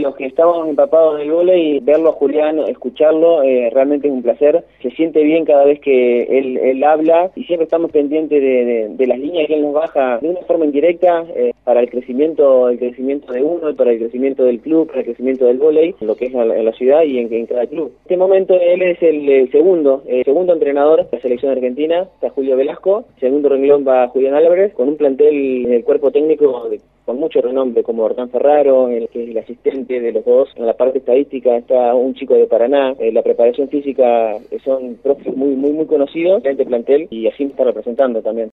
los que estamos empapados del vóley, verlo a Julián, escucharlo, realmente es un placer. Se siente bien cada vez que él habla y siempre estamos pendientes de las líneas que él nos baja de una forma indirecta para el crecimiento de uno, para el crecimiento del club, para el crecimiento del vóley, lo que es en la ciudad y en cada club. En este momento él es el segundo entrenador de la selección argentina, está Julio Velasco, segundo renglón va Julián Álvarez, con un plantel en el cuerpo técnico con mucho renombre, como Hortán Ferraro, que es el asistente de los dos. En la parte estadística está un chico de Paraná. La preparación física son profes muy conocidos de este plantel y así me está representando también.